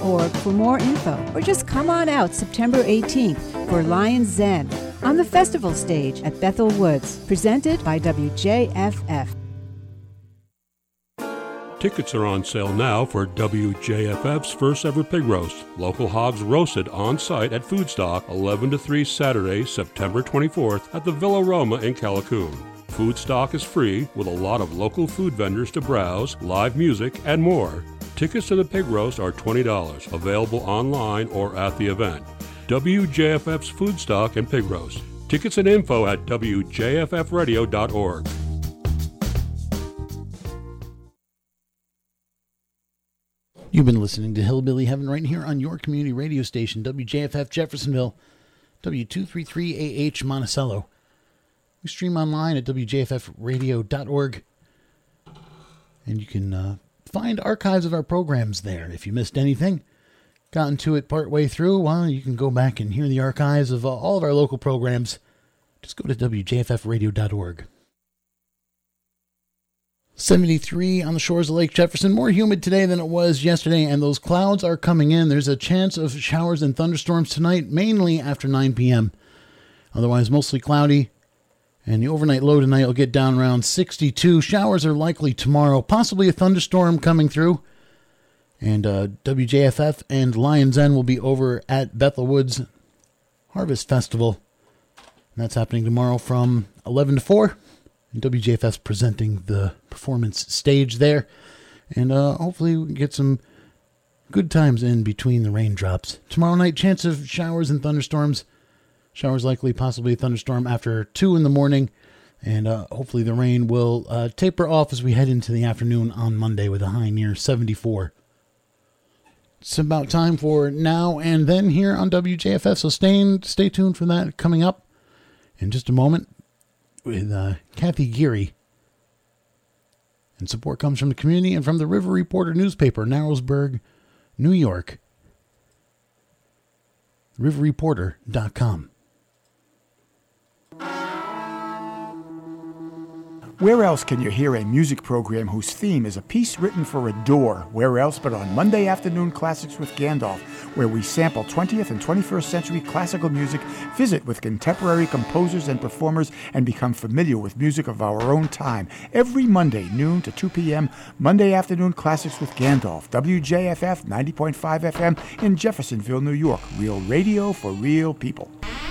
lionzen.org for more info, or just come on out September 18th for Lion's Zen on the festival stage at Bethel Woods, presented by WJFF. Tickets are on sale now for WJFF's first ever pig roast. Local hogs roasted on site at Foodstock, 11 to 3 Saturday, September 24th at the Villa Roma in Callicoon. Foodstock is free with a lot of local food vendors to browse, live music, and more. Tickets to the pig roast are $20, available online or at the event. WJFF's Foodstock and Pig Roast. Tickets and info at WJFFradio.org. You've been listening to Hillbilly Heaven right here on your community radio station, WJFF Jeffersonville, W233AH Monticello. We stream online at WJFFradio.org, and you can find archives of our programs there. If you missed anything, gotten to it partway through, well, you can go back and hear the archives of all of our local programs. Just go to WJFFradio.org. 73 on the shores of Lake Jefferson. More humid today than it was yesterday, and those clouds are coming in. There's a chance of showers and thunderstorms tonight, mainly after 9 p.m. Otherwise, mostly cloudy. And the overnight low tonight will get down around 62. Showers are likely tomorrow. Possibly a thunderstorm coming through. And WJFF and Lion's Zen will be over at Bethel Woods Harvest Festival. And that's happening tomorrow from 11 to 4. And WJFF's presenting the performance stage there. And hopefully we can get some good times in between the raindrops. Tomorrow night, chance of showers and thunderstorms. Showers likely, possibly a thunderstorm after 2 in the morning. And hopefully the rain will taper off as we head into the afternoon on Monday with a high near 74. It's about time for Now and Then here on WJFF. So stay tuned for that coming up in just a moment with Kathy Geary. And support comes from the community and from the River Reporter newspaper, Narrowsburg, New York. RiverReporter.com. Where else can you hear a music program whose theme is a piece written for a door? Where else but on Monday Afternoon Classics with Gandalf, where we sample 20th and 21st century classical music, visit with contemporary composers and performers, and become familiar with music of our own time. Every Monday, noon to 2 p.m., Monday Afternoon Classics with Gandalf, WJFF 90.5 FM in Jeffersonville, New York. Real radio for real people.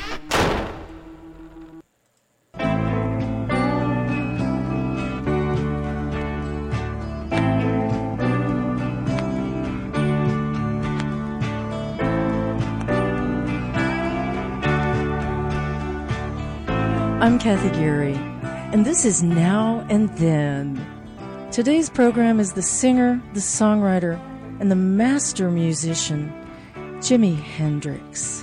I'm Kathy Geary, and this is Now and Then. Today's program is the singer, the songwriter, and the master musician, Jimi Hendrix.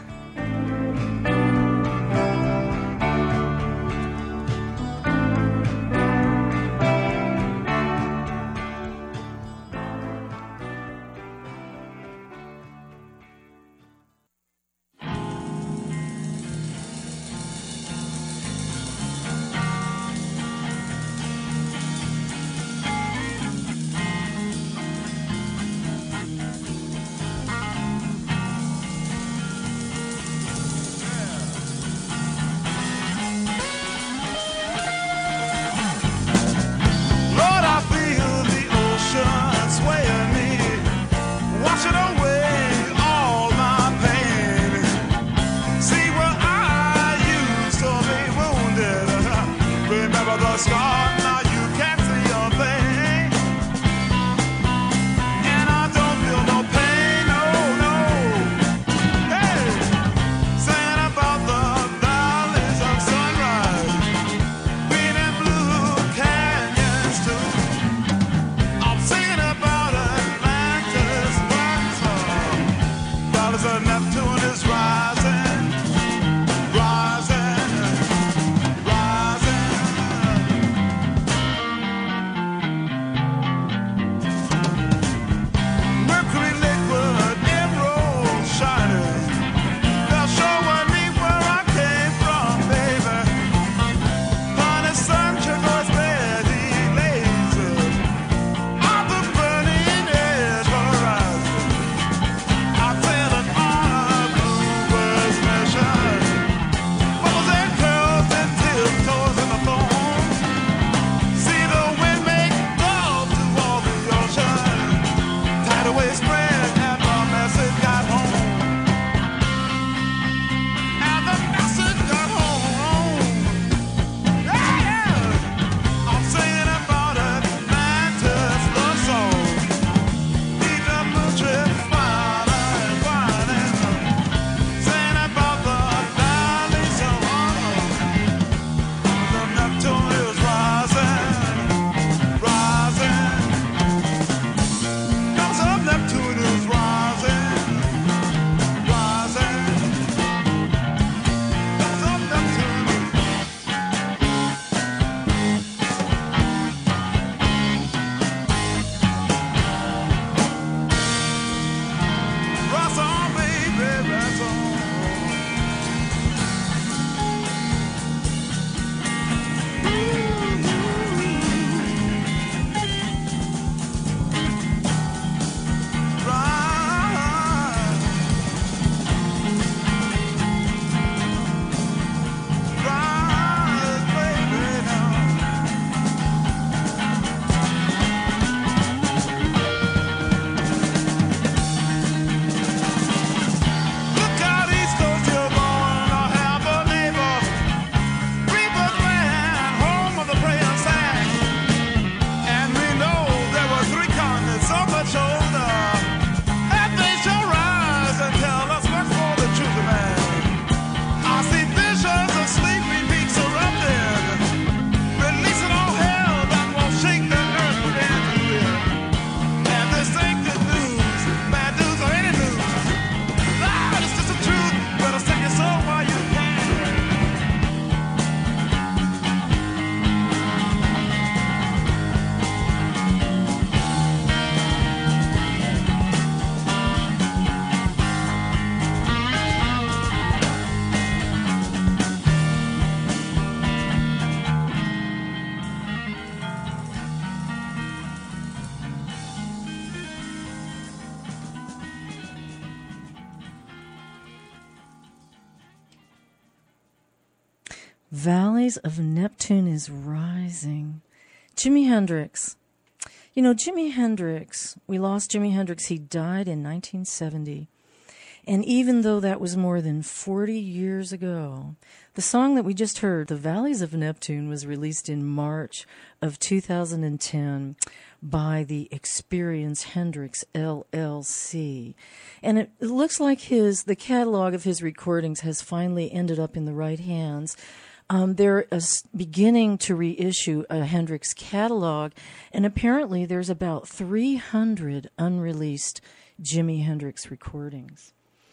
Valleys of Neptune is Rising. Jimi Hendrix. You know, Jimi Hendrix, we lost Jimi Hendrix. He died in 1970. And even though that was more than 40 years ago, the song that we just heard, The Valleys of Neptune, was released in March of 2010 by the Experience Hendrix LLC. And it looks like the catalog of his recordings has finally ended up in the right hands. They're beginning to reissue a Hendrix catalog, and apparently there's about 300 unreleased Jimi Hendrix recordings.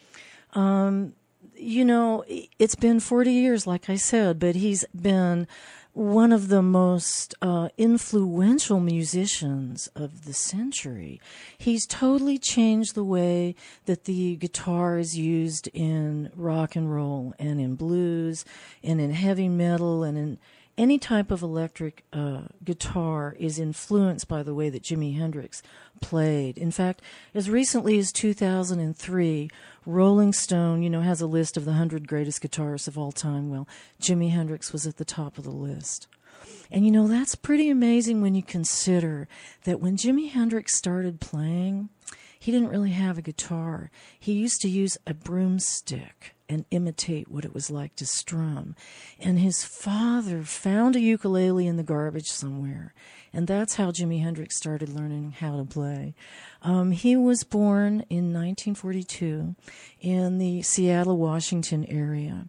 You know, it's been 40 years, like I said, but he's been one of the most influential musicians of the century. He's totally changed the way that the guitar is used in rock and roll and in blues and in heavy metal and in any type of electric guitar is influenced by the way that Jimi Hendrix played. In fact, as recently as 2003, Rolling Stone, has a list of the 100 greatest guitarists of all time. Well, Jimi Hendrix was at the top of the list. And, that's pretty amazing when you consider that when Jimi Hendrix started playing, he didn't really have a guitar. He used to use a broomstick and imitate what it was like to strum. And his father found a ukulele in the garbage somewhere. And that's how Jimi Hendrix started learning how to play. He was born in 1942 in the Seattle, Washington area.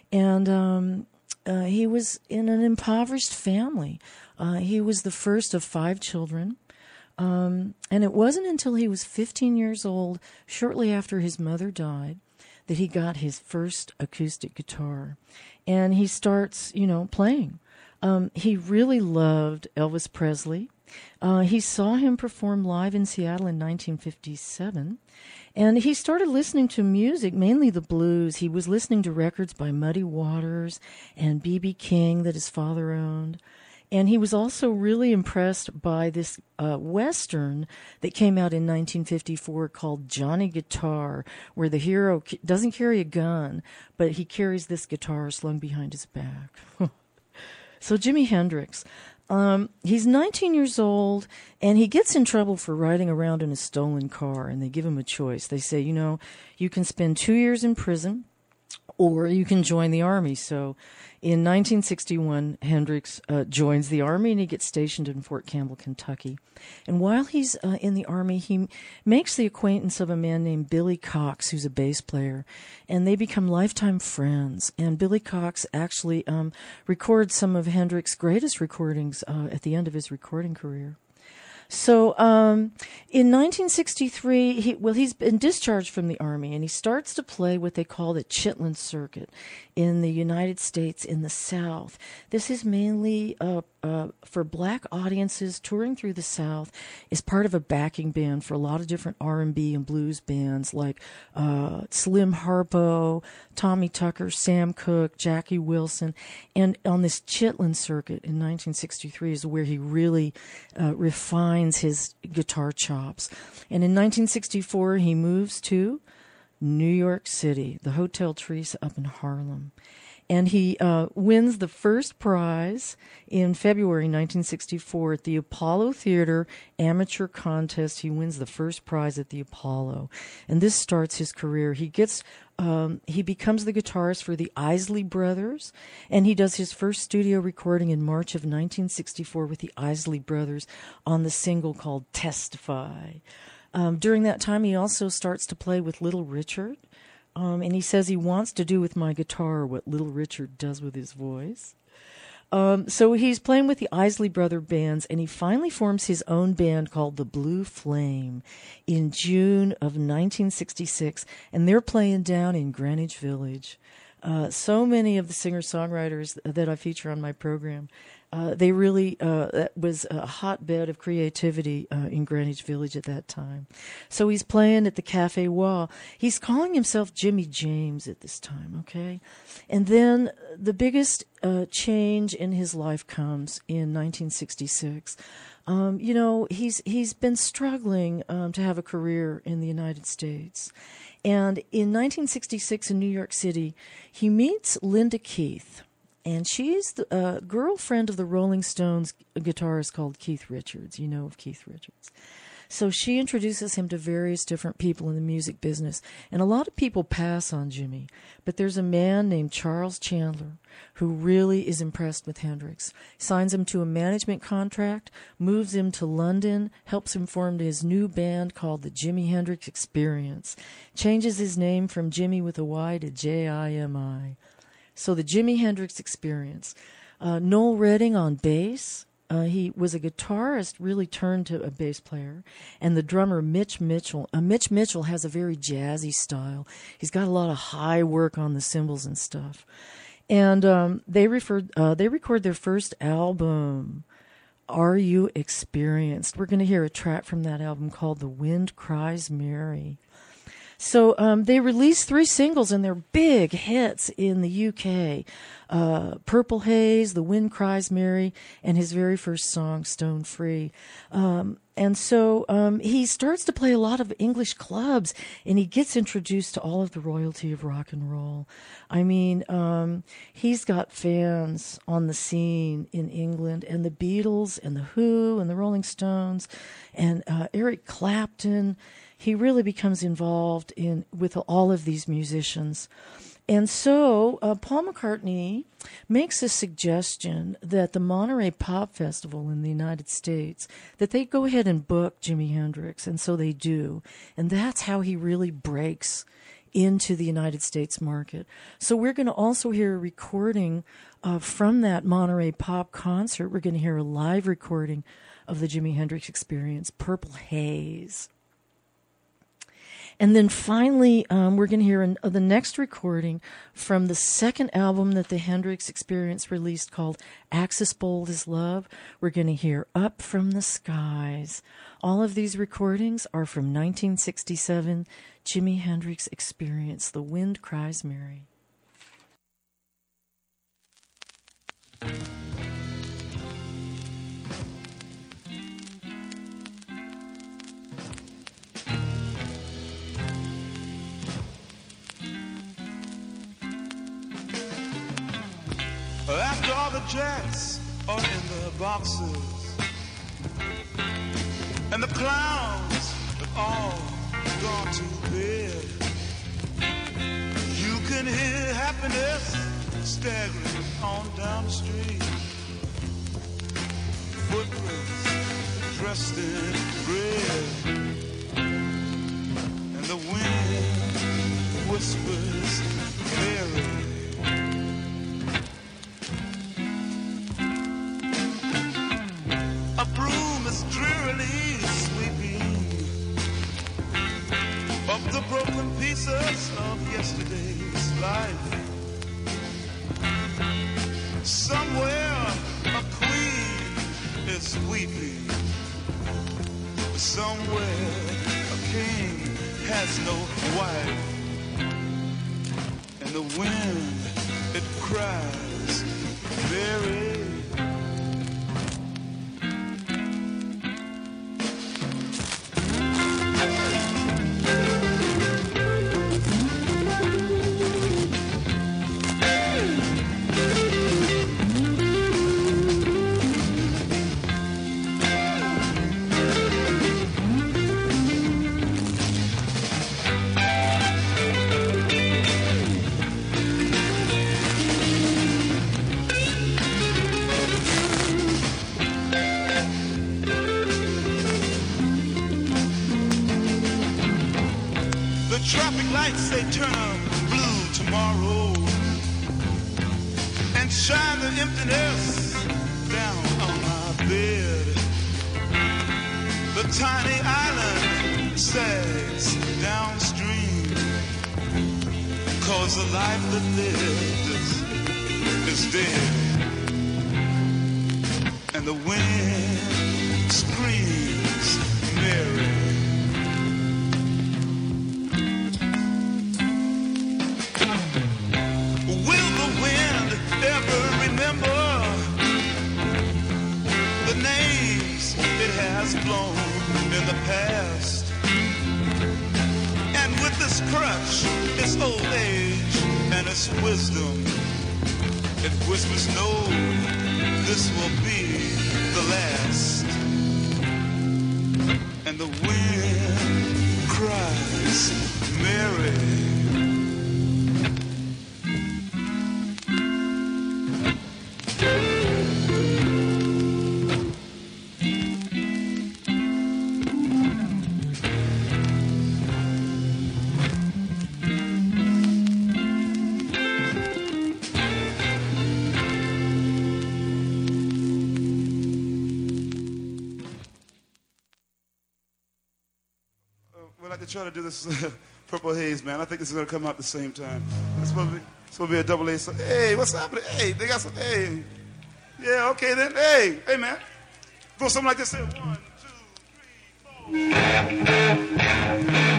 And he was in an impoverished family. He was the first of 5 children. And it wasn't until he was 15 years old, shortly after his mother died, that he got his first acoustic guitar. And he starts, playing. He really loved Elvis Presley. He saw him perform live in Seattle in 1957. And he started listening to music, mainly the blues. He was listening to records by Muddy Waters and B.B. King that his father owned. And he was also really impressed by this Western that came out in 1954 called Johnny Guitar, where the hero doesn't carry a gun, but he carries this guitar slung behind his back. So Jimi Hendrix, he's 19 years old, and he gets in trouble for riding around in a stolen car, and they give him a choice. They say, you can spend 2 years in prison, or you can join the army. So in 1961, Hendrix joins the army, and he gets stationed in Fort Campbell, Kentucky. And while he's in the army, he makes the acquaintance of a man named Billy Cox, who's a bass player, and they become lifetime friends. And Billy Cox actually records some of Hendrix's greatest recordings at the end of his recording career. So in 1963, he's been discharged from the Army, and he starts to play what they call the Chitlin Circuit in the United States in the South. This is mainly for black audiences touring through the South, is part of a backing band for a lot of different R&B and blues bands like Slim Harpo, Tommy Tucker, Sam Cooke, Jackie Wilson. And on this Chitlin Circuit in 1963 is where he really refines his guitar chops. And in 1964, he moves to New York City, the Hotel Teresa up in Harlem. And he wins the first prize in February 1964 at the Apollo Theater Amateur Contest. He wins the first prize at the Apollo. And this starts his career. He becomes the guitarist for the Isley Brothers, and he does his first studio recording in March of 1964 with the Isley Brothers on the single called Testify. During that time, he also starts to play with Little Richard. And he says he wants to do with my guitar what Little Richard does with his voice. So he's playing with the Isley Brother bands, and he finally forms his own band called the Blue Flame in June of 1966, and they're playing down in Greenwich Village. So many of the singer-songwriters that I feature on my program, they really, that was a hotbed of creativity in Greenwich Village at that time. So he's playing at the Cafe Wall. He's calling himself Jimmy James at this time, okay? And then the biggest change in his life comes in 1966. He's been struggling to have a career in the United States. And in 1966 in New York City, he meets Linda Keith. And she's the girlfriend of the Rolling Stones guitarist called Keith Richards. You know of Keith Richards. So she introduces him to various different people in the music business. And a lot of people pass on Jimmy. But there's a man named Charles Chandler who really is impressed with Hendrix. Signs him to a management contract, moves him to London, helps him form his new band called the Jimi Hendrix Experience. Changes his name from Jimmy with a Y to Jimi. So the Jimi Hendrix Experience. Noel Redding on bass. He was a guitarist, really turned to a bass player, and the drummer Mitch Mitchell. Mitch Mitchell has a very jazzy style. He's got a lot of high work on the cymbals and stuff. And they record their first album, Are You Experienced? We're going to hear a track from that album called The Wind Cries Mary. So they released 3 singles, and they're big hits in the UK. Purple Haze, The Wind Cries Mary, and his very first song, Stone Free. And so he starts to play a lot of English clubs, and he gets introduced to all of the royalty of rock and roll. I mean, he's got fans on the scene in England, and the Beatles, and the Who, and the Rolling Stones, and Eric Clapton. He really becomes involved with all of these musicians. And so Paul McCartney makes a suggestion that the Monterey Pop Festival in the United States, that they go ahead and book Jimi Hendrix, and so they do. And that's how he really breaks into the United States market. So we're going to also hear a recording from that Monterey Pop concert. We're going to hear a live recording of the Jimi Hendrix Experience, Purple Haze. And then finally, we're going to hear the next recording from the second album that the Hendrix Experience released called Axis Bold as Love. We're going to hear Up from the Skies. All of these recordings are from 1967, Jimi Hendrix Experience, The Wind Cries Mary. After all the jacks are in the boxes and the clowns have all gone to bed, you can hear happiness staggering on down the street. Footprints dressed in red, and the wind whispers Mary. A broom is drearily sweeping up the broken pieces of yesterday's life. Somewhere a queen is weeping. Somewhere a king has no wife. And the wind, it cries very. Traffic lights, they turn up blue tomorrow and shine the emptiness down on my bed. The tiny island sags downstream, 'cause the life that lived is dead. And the wind screams Mary. Blown in the past, and with this crutch, its old age and its wisdom, It whispers no, this will be the last. And the wind cries, Mary. Try to do this Purple Haze, man. I think this is going to come out at the same time. It's supposed to be a double A. So, hey, what's happening? Hey, they got some, hey. Yeah, okay then. Hey, man. Go something like this. Say 1, 2, 3, 4.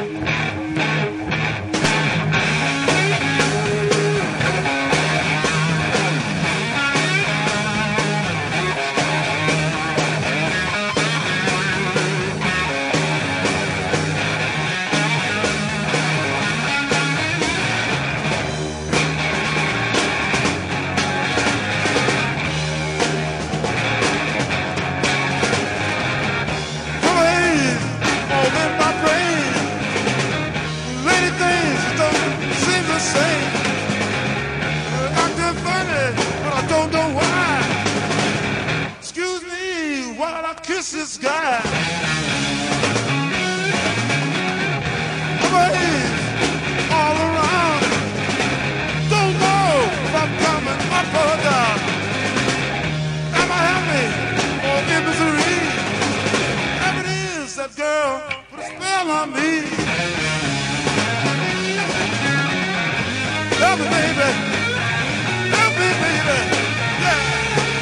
Kiss this guy. All around. Don't know if I'm coming up or down. Am I happy or in misery? Whatever it is, that girl put a spell on me. Help me, baby. Help me, baby. Yeah.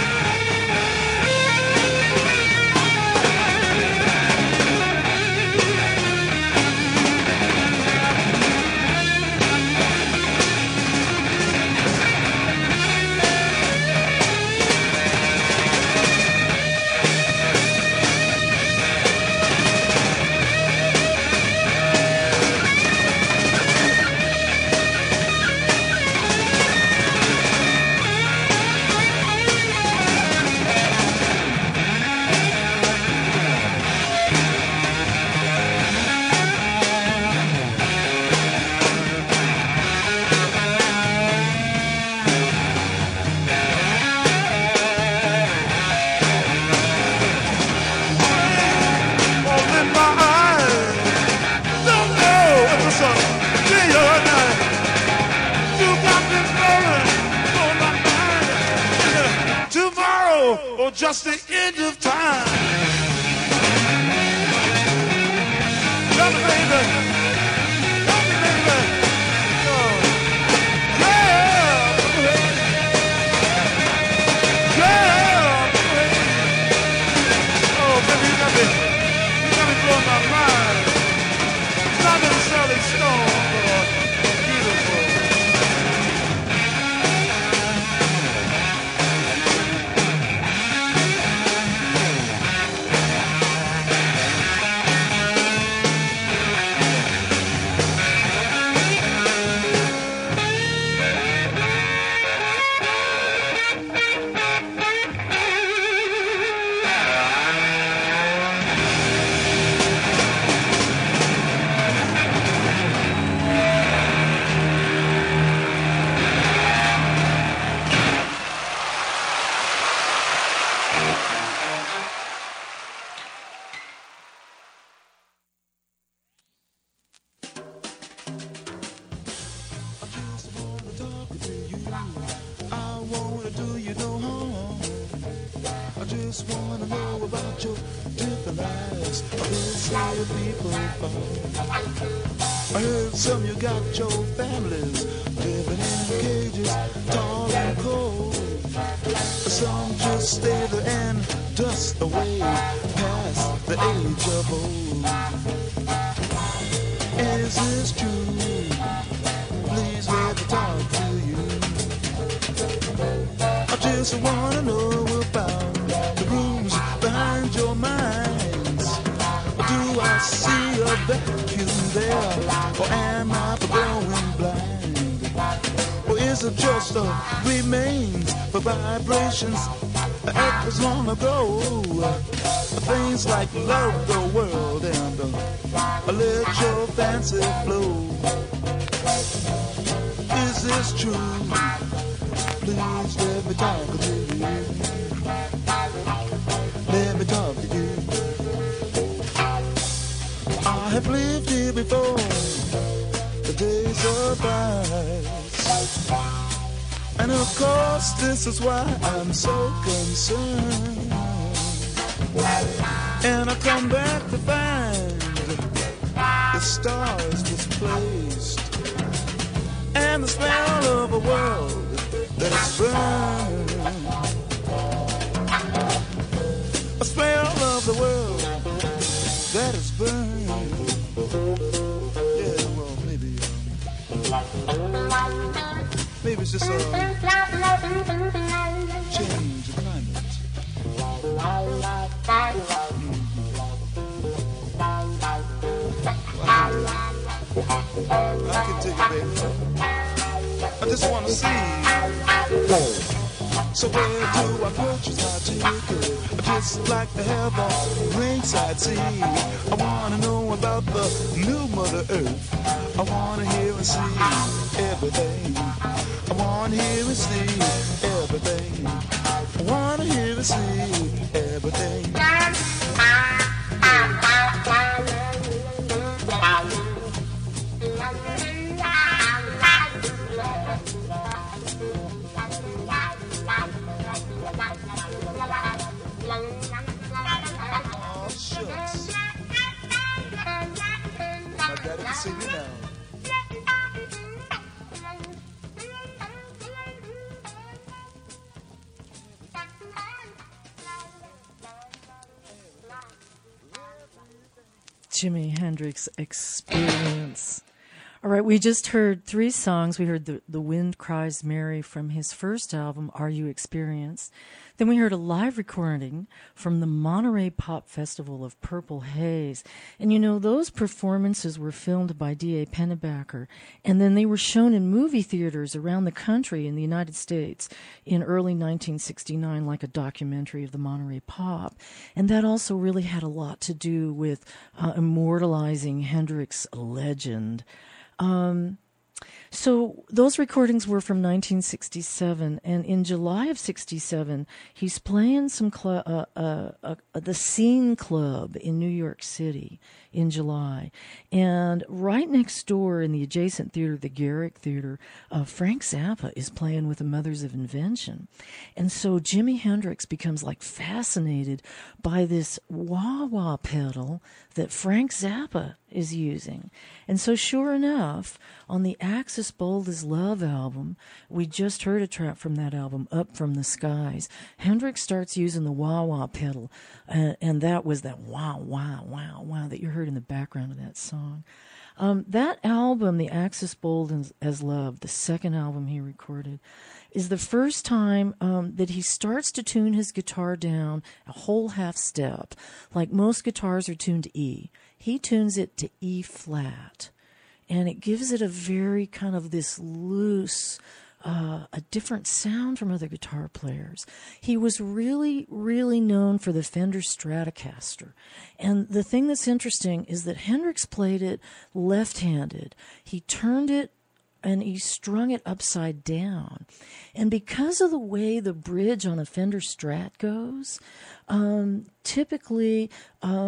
Or just the end of time. Love me, baby. Love me, baby. Oh. Yeah. Yeah. Oh, baby, you got me blowing my mind. It's not necessarily stone, but beautiful. just wanna know about your different lives. This how your people fall. I heard some you got your families living in cages, tall and cold. Some just stay there and dust away past the age of old. Is this true? Please let me talk to you. I just wanna know about the rooms behind your minds. Do I see a vacuum there, or am I going blind? Or is isn't just remains for vibrations that was long ago. Things like love the world and let your fancy flow. Is this true? Please let me talk to you. Let me talk to you. I have lived here before, the days of ice. And of course this is why I'm so concerned. And I come back to find the stars displaced and the smell of a world that is burned. A smell of the world that is burned. Yeah, well, maybe it's just a change of climate. I can take it, baby. I just want to see. So where do I purchase my ticket? I just like to have a ringside seat. I want to know about the new Mother Earth. I want to hear and see everything. I want to hear and see everything. I want to hear and see everything. Oh, shucks. My daddy can see me now. Jimi Hendrix Experience. All right, we just heard 3 songs. We heard The Wind Cries Mary from his first album, Are You Experienced? Then we heard a live recording from the Monterey Pop Festival of Purple Haze. And you know, those performances were filmed by D.A. Pennebaker, and then they were shown in movie theaters around the country in the United States in early 1969, like a documentary of the Monterey Pop. And that also really had a lot to do with immortalizing Hendrix' legend. So those recordings were from 1967, and in July of 67, he's playing some the Scene Club in New York City in July. And right next door in the adjacent theater, the Garrick Theater, Frank Zappa is playing with the Mothers of Invention. And so Jimi Hendrix becomes like fascinated by this wah-wah pedal that Frank Zappa is using. And so sure enough, on the Axis Bold as Love album, we just heard a track from that album, Up From the Skies. Hendrix starts using the wah-wah pedal, and that was that wah, wah, wah, wah that you heard in the background of that song. That album, the Axis Bold as Love, the second album he recorded, is the first time that he starts to tune his guitar down a whole half step. Like most guitars are tuned to E. He tunes it to E flat. And it gives it a very kind of this loose, a different sound from other guitar players. He was really, really known for the Fender Stratocaster. And the thing that's interesting is that Hendrix played it left-handed. He turned it and he strung it upside down. And because of the way the bridge on a Fender Strat goes, typically...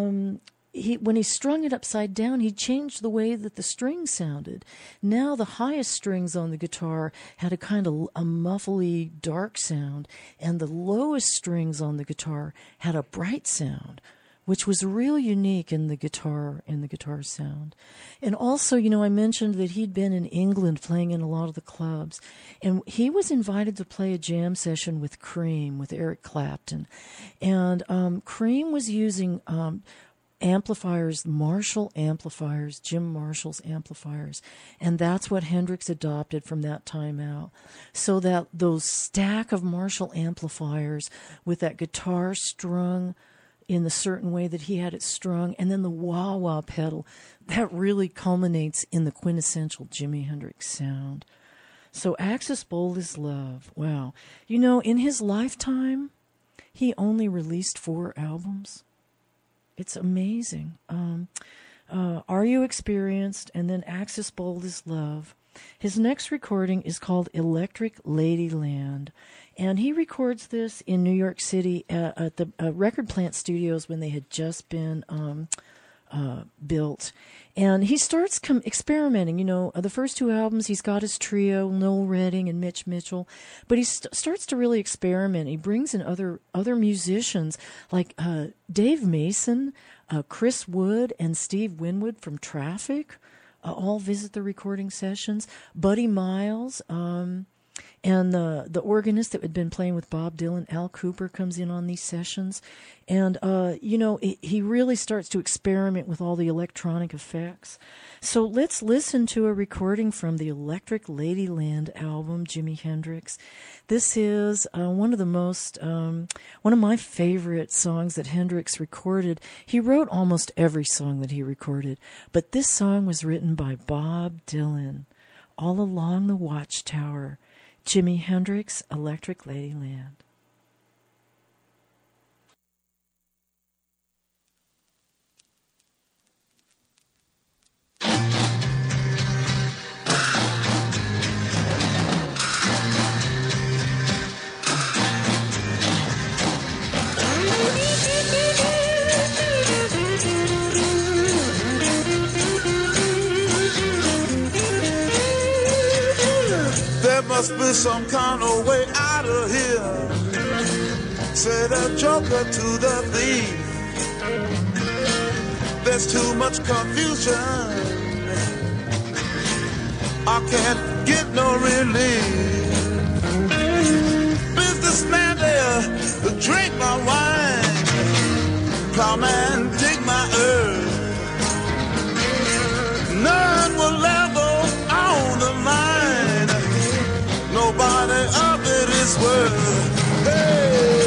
when he strung it upside down, he changed the way that the strings sounded. Now the highest strings on the guitar had a kind of a muffly, dark sound, and the lowest strings on the guitar had a bright sound, which was real unique in the guitar sound. And also, you know, I mentioned that he'd been in England playing in a lot of the clubs, and he was invited to play a jam session with Cream, with Eric Clapton. And Cream was using... amplifiers, Marshall amplifiers, Jim Marshall's amplifiers, and that's what Hendrix adopted from that time out. So that those stack of Marshall amplifiers with that guitar strung in the certain way that he had it strung, and then the wah-wah pedal, that really culminates in the quintessential Jimi Hendrix sound. So Axis Bold as Love. Wow. You know, in his lifetime, he only released 4 albums. It's amazing. Are You Experienced? And then Axis Bold as Love. His next recording is called Electric Ladyland. And he records this in New York City at the Record Plant Studios when they had just been built. And he starts experimenting. You know, the first 2 albums, he's got his trio, Noel Redding and Mitch Mitchell. But he starts to really experiment. He brings in other musicians like Dave Mason, Chris Wood, and Steve Winwood from Traffic. All visit the recording sessions. Buddy Miles, and the organist that had been playing with Bob Dylan, Al Cooper, comes in on these sessions. And, you know, he really starts to experiment with all the electronic effects. So let's listen to a recording from the Electric Ladyland album, Jimi Hendrix. This is one of my favorite songs that Hendrix recorded. He wrote almost every song that he recorded, but this song was written by Bob Dylan, All Along the Watchtower. Jimi Hendrix, Electric Ladyland. There must be some kind of way out of here, said the joker to the thief. There's too much confusion, I can't get no relief. Businessman there to drink my wine, plowman dig my earth. None will ever own the mine, nobody of it is worth. Hey.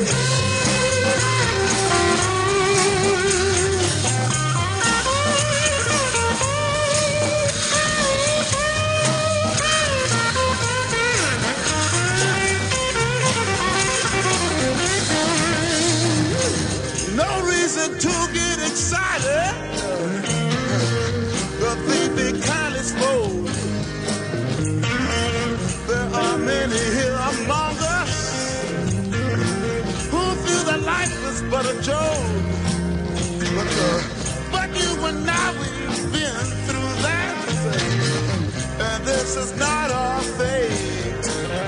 No reason to get excited, the thief be kindly spoke. There are many here among us who feel that life is but a joke. But you and I, we've been through that, and this is not our fate.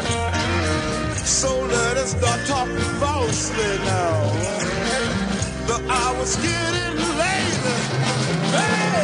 So let us start talking falsely now. The hour's getting late. Hey!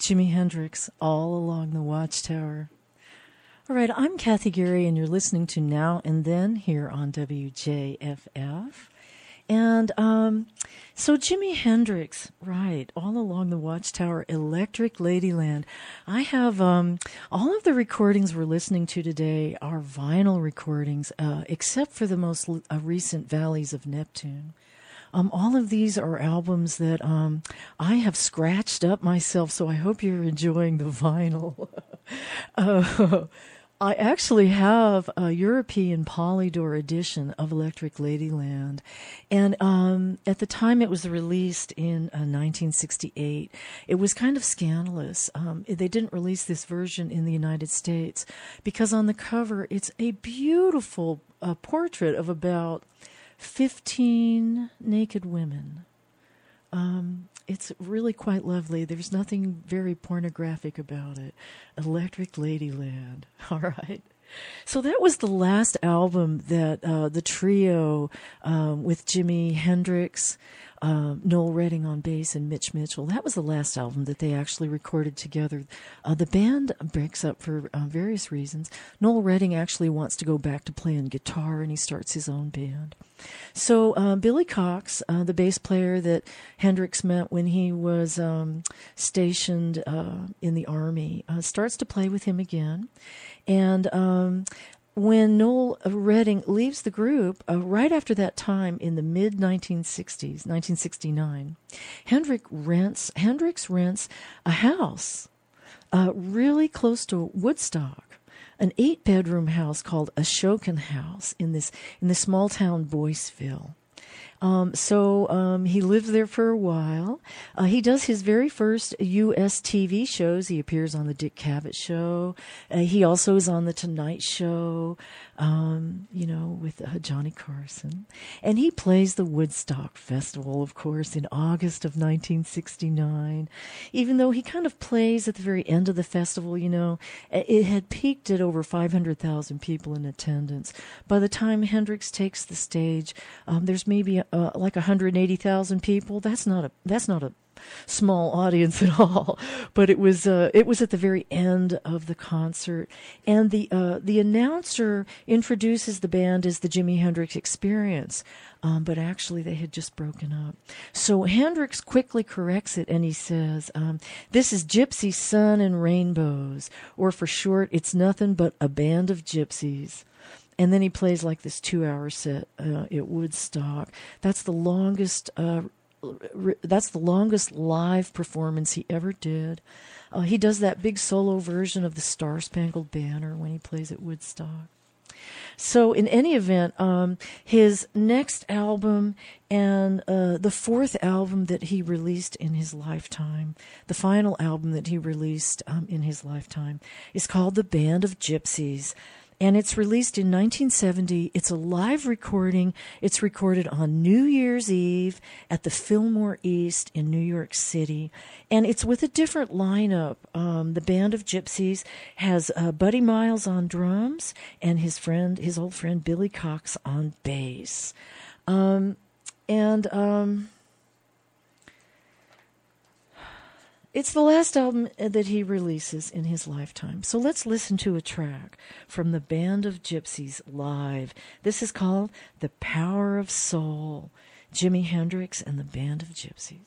Jimi Hendrix, All Along the Watchtower. All right, I'm Kathy Geary, and you're listening to Now and Then here on WJFF. And so Jimi Hendrix, right, All Along the Watchtower, Electric Ladyland. I have all of the recordings we're listening to today are vinyl recordings, except for the most recent Valleys of Neptune. All of these are albums that I have scratched up myself, so I hope you're enjoying the vinyl. I actually have a European Polydor edition of Electric Ladyland, and at the time it was released in 1968. It was kind of scandalous. They didn't release this version in the United States because on the cover it's a beautiful portrait of about 15 naked women. It's really quite lovely. There's nothing very pornographic about it. Electric Ladyland. All right. So that was the last album that the trio with Jimi Hendrix, Noel Redding on bass, and Mitch Mitchell, that was the last album that they actually recorded together. The band breaks up for various reasons. Noel Redding actually wants to go back to playing guitar, and he starts his own band. So Billy Cox, the bass player that Hendrix met when he was stationed in the Army, starts to play with him again. And when Noel Redding leaves the group, right after that time in the mid-1960s, 1969, Hendrix rents a house really close to Woodstock, an 8-bedroom house called Ashokan House in this small town Boyceville. So he lives there for a while. He does his very first U.S. TV shows. He appears on the Dick Cavett Show. He also is on the Tonight Show, with Johnny Carson. And he plays the Woodstock Festival, of course, in August of 1969. Even though he kind of plays at the very end of the festival, it had peaked at over 500,000 people in attendance. By the time Hendrix takes the stage, there's maybe like 180,000 people. That's not a small audience at all, but it was at the very end of the concert, and the announcer introduces the band as the Jimi Hendrix Experience, but actually they had just broken up. So Hendrix quickly corrects it, and he says, "This is Gypsy Sun and Rainbows, or for short, it's nothing but a band of gypsies." And then he plays like this 2-hour set at Woodstock. That's the longest live performance he ever did. He does that big solo version of the Star Spangled Banner when he plays at Woodstock. So in any event, his next album and the fourth album that he released in his lifetime, the final album that he released in his lifetime, is called The Band of Gypsies. And it's released in 1970. It's a live recording. It's recorded on New Year's Eve at the Fillmore East in New York City. And it's with a different lineup. The Band of Gypsies has Buddy Miles on drums and his old friend Billy Cox on bass. It's the last album that he releases in his lifetime. So let's listen to a track from the Band of Gypsies live. This is called The Power of Soul. Jimi Hendrix and the Band of Gypsies.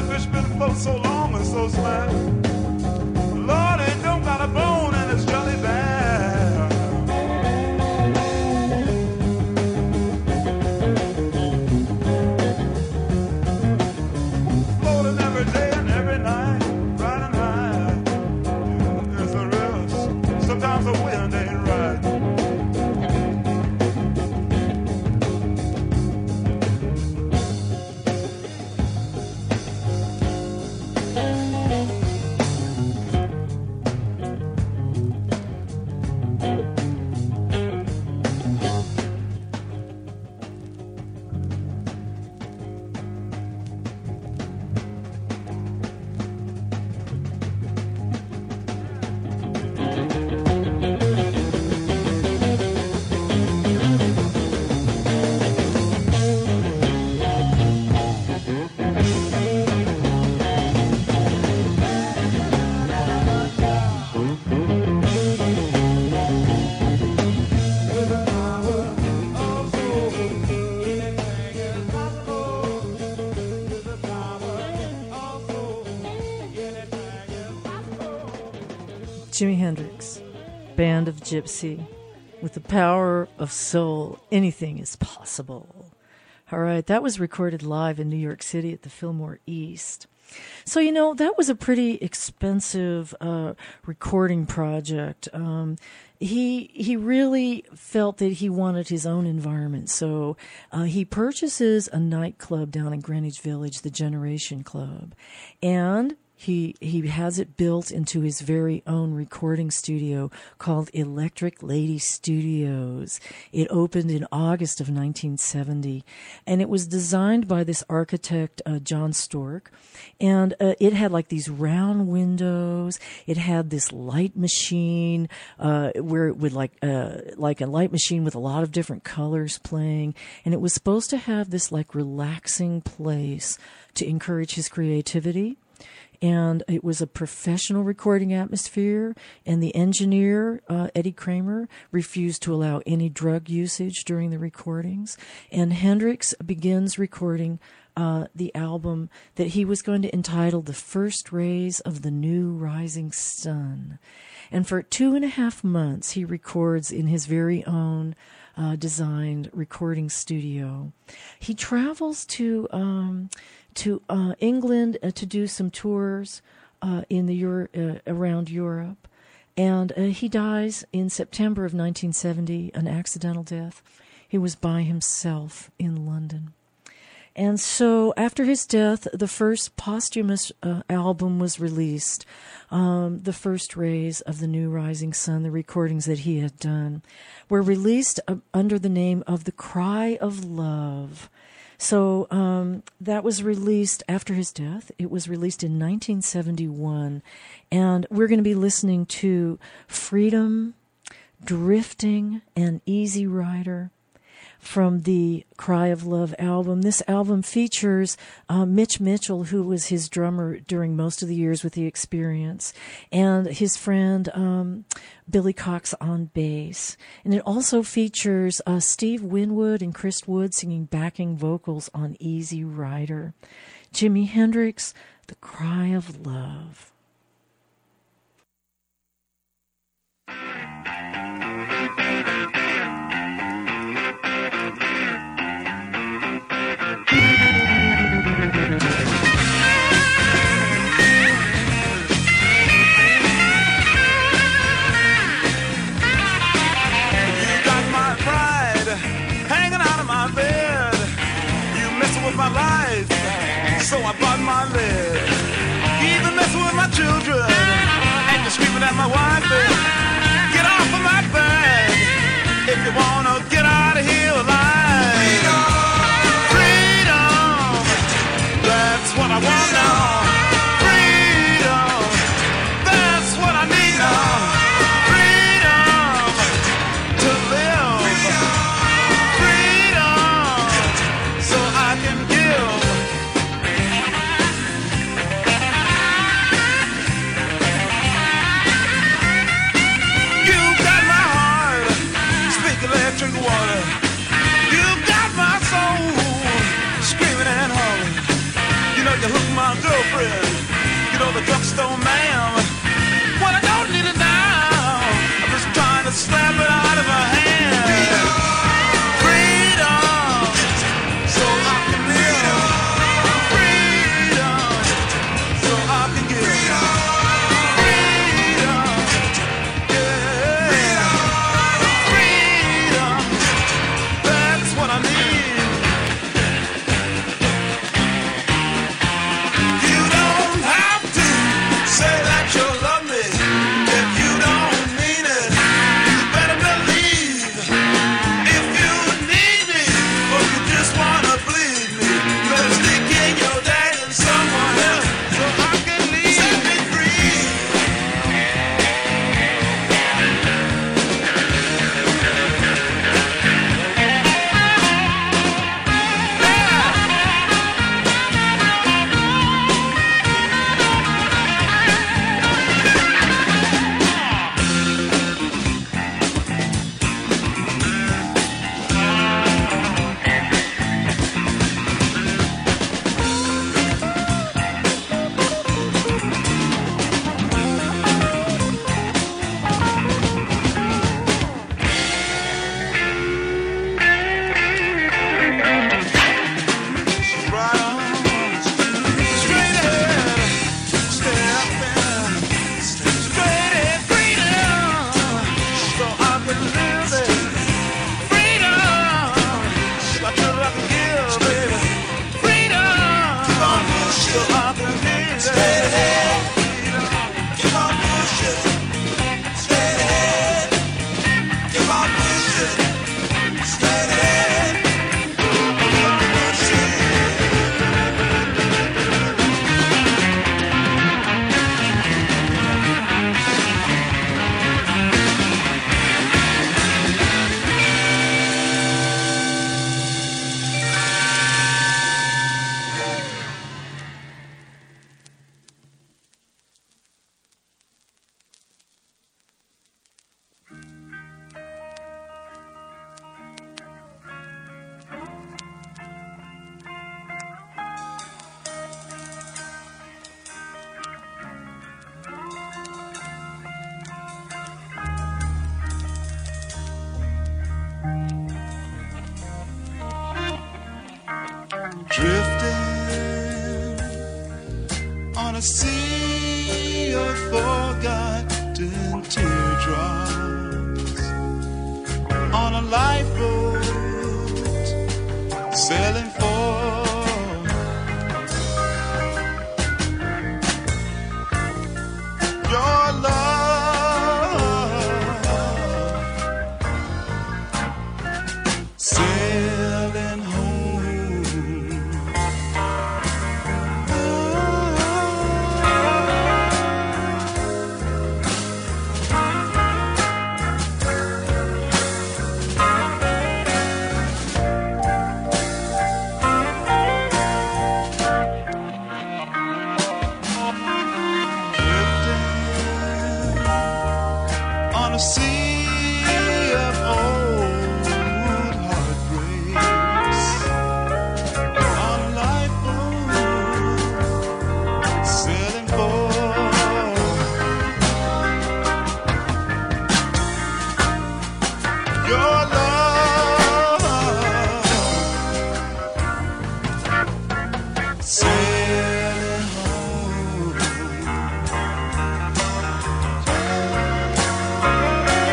fish been afloat so long and so slack. Lord, it don't got a bone in its jelly bag. Floating every day and every night, riding high. There's a risk, sometimes the wind ain't right. Jimi Hendrix, Band of Gypsy. With the power of soul, anything is possible. All right, that was recorded live in New York City at the Fillmore East. So, you know, that was a pretty expensive recording project. He really felt that he wanted his own environment. So he purchases a nightclub down in Greenwich Village, the Generation Club. And he has it built into his very own recording studio called Electric Lady Studios. It opened in August of 1970, and it was designed by this architect, John Stork, and it had like these round windows. It had this light machine where it would like a light machine with a lot of different colors playing, and it was supposed to have this like relaxing place to encourage his creativity. And it was a professional recording atmosphere, and the engineer, Eddie Kramer, refused to allow any drug usage during the recordings. And Hendrix begins recording the album that he was going to entitle The First Rays of the New Rising Sun. And for 2.5 months, he records in his very own designed recording studio. He travels to England to do some tours in the around Europe, and he dies in September of 1970, an accidental death. He was by himself in London. And so after his death, the first posthumous album was released, The First Rays of the New Rising Sun. The recordings that he had done were released under the name of The Cry of Love. So that was released after his death. It was released in 1971. And we're going to be listening to Freedom, Drifting, and Easy Rider from the Cry of Love album. This album features Mitch Mitchell, who was his drummer during most of the years with The Experience, and his friend Billy Cox on bass. And it also features Steve Winwood and Chris Wood singing backing vocals on Easy Rider. Jimi Hendrix, The Cry of Love. With my life, so I bought my leg. Even messing with my children, and you're screaming at my wife. Get off of my bed if you wanna get out of here alive. Freedom, that's what I want now. Freedom, that's what I need now. Freedom to live. Electric water, you got my soul screaming and hollering. You know you hooked my girlfriend. You know the drugstore man. Well, I don't need it now. I'm just trying to slap it out of her hand. Freedom, so I can live. Freedom, so I can give. Freedom, yeah. Freedom, that's what I need. You don't have to say that you love me if you don't mean it. You better believe if you need me or you just wanna bleed me, you better stick in your dad and someone else so I can leave. Set me free. Drifting on a sea of forgotten teardrops, on a lifeboat sailing for your love, sailing home. On a sea of old heartbreaks, on a lifeboat sailing for your love, sailing home.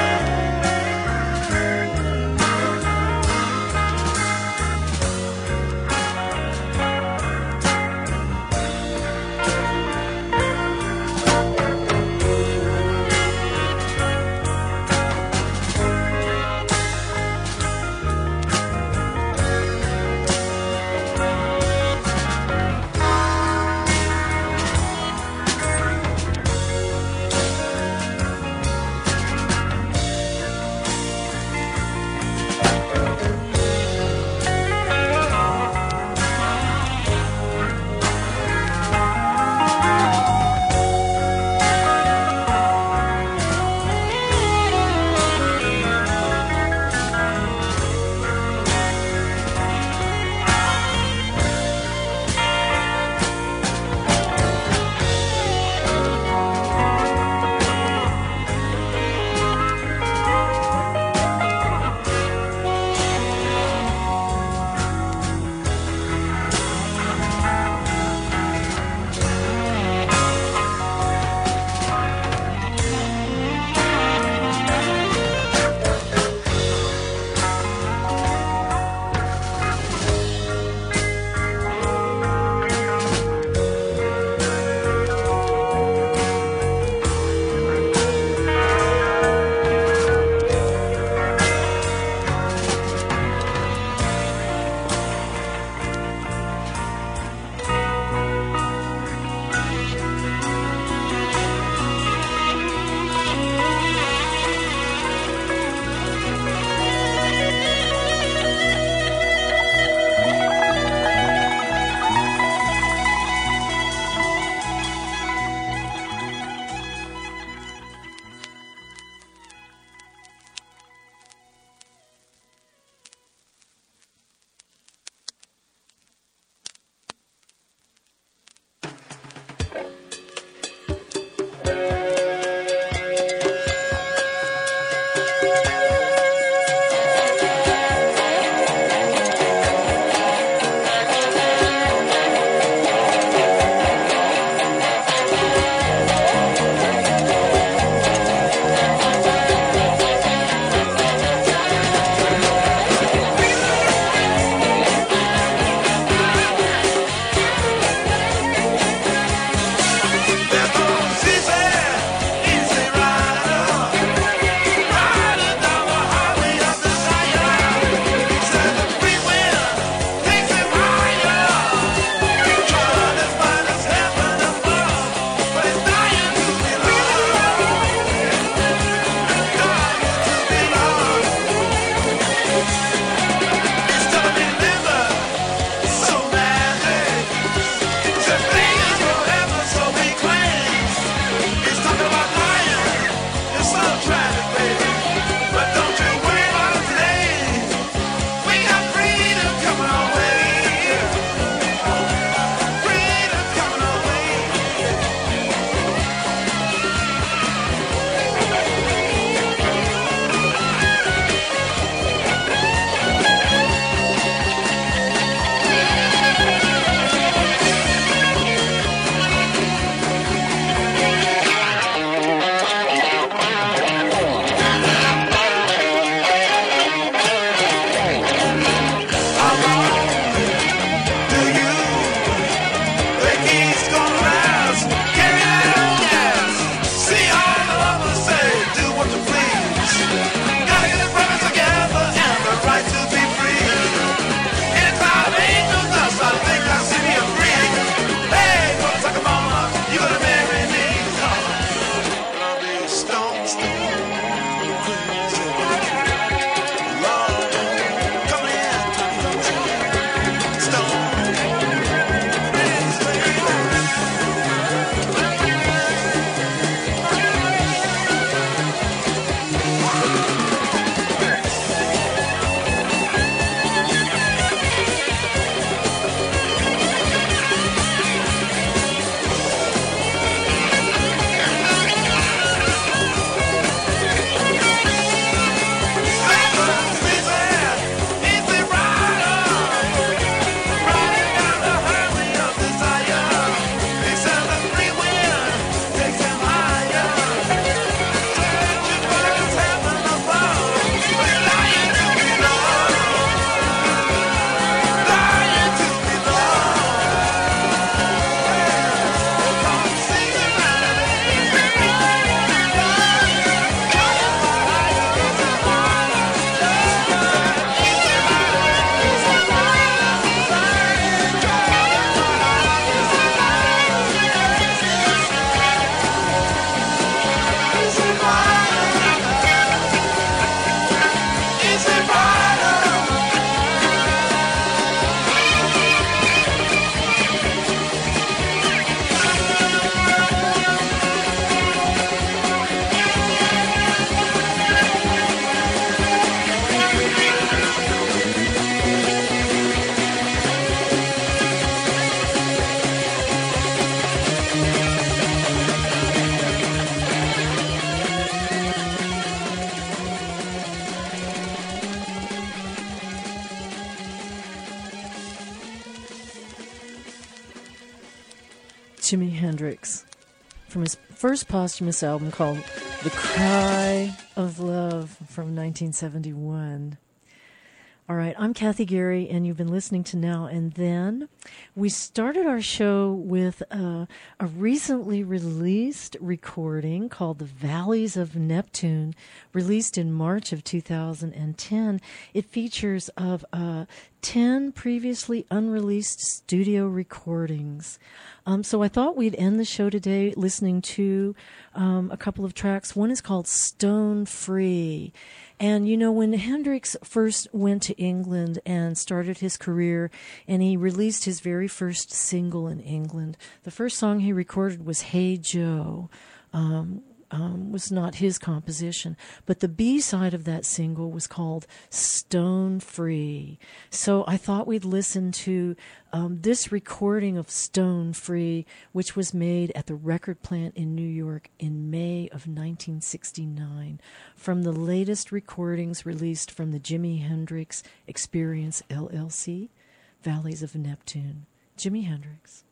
Jimi Hendrix from his first posthumous album called The Cry of Love from 1971. All right, I'm Kathy Gary, and you've been listening to Now and Then. We started our show with a recently released recording called The Valleys of Neptune, released in March of 2010. It features of 10 previously unreleased studio recordings. So I thought we'd end the show today listening to a couple of tracks. One is called Stone Free. And, you know, when Hendrix first went to England and started his career, and he released his very first single in England, the first song he recorded was Hey Joe. Was not his composition, but the B-side of that single was called Stone Free. So I thought we'd listen to this recording of Stone Free, which was made at the record plant in New York in May of 1969, from the latest recordings released from the Jimi Hendrix Experience LLC, Valleys of Neptune. Jimi Hendrix.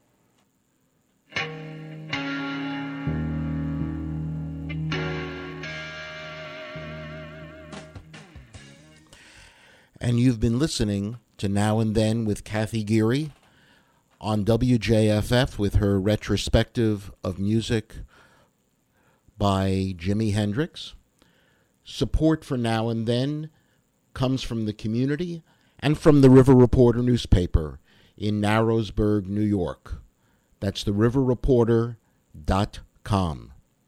And you've been listening to Now and Then with Kathy Geary on WJFF with her retrospective of music by Jimi Hendrix. Support for Now and Then comes from the community and from the River Reporter newspaper in Narrowsburg, New York. That's theriverreporter.com.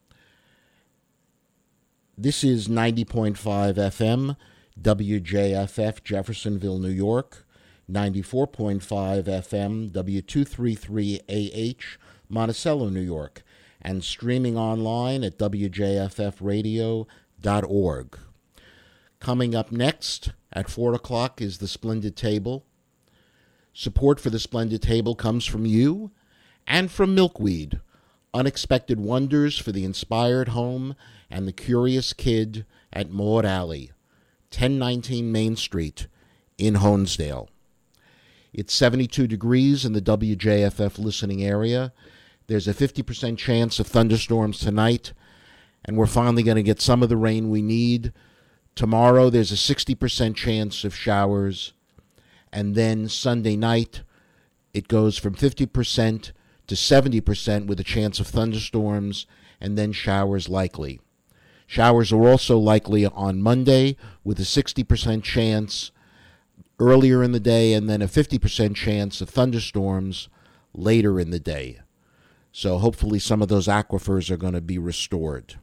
This is 90.5 FM, WJFF, Jeffersonville, New York, 94.5 FM, W233AH, Monticello, New York, and streaming online at WJFFradio.org. Coming up next at 4 o'clock is The Splendid Table. Support for The Splendid Table comes from you and from Milkweed, unexpected wonders for the inspired home and the curious kid at Maud Alley, 1019 Main Street in Honesdale. It's 72 degrees in the WJFF listening area. There's a 50% chance of thunderstorms tonight, and we're finally going to get some of the rain we need. Tomorrow there's a 60% chance of showers, and then Sunday night it goes from 50% to 70% with a chance of thunderstorms, and then showers likely. Showers are also likely on Monday with a 60% chance earlier in the day and then a 50% chance of thunderstorms later in the day. So hopefully some of those aquifers are going to be restored.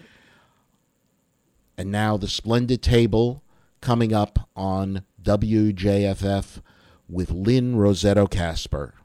And now The Splendid Table coming up on WJFF with Lynn Rosetto Casper.